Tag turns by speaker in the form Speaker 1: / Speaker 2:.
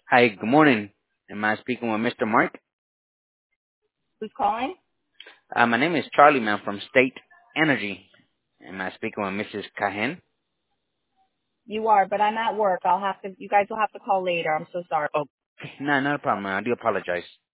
Speaker 1: Hi, good morning. Am I speaking with Mr. Mark?
Speaker 2: Who's calling?
Speaker 1: My name is Charlie, man, from State Energy. Am I speaking with Mrs. Cahen?
Speaker 2: You are, but I'm at work. You guys will have to call later. I'm so sorry.
Speaker 1: Oh, no, not a problem, man. I do apologize.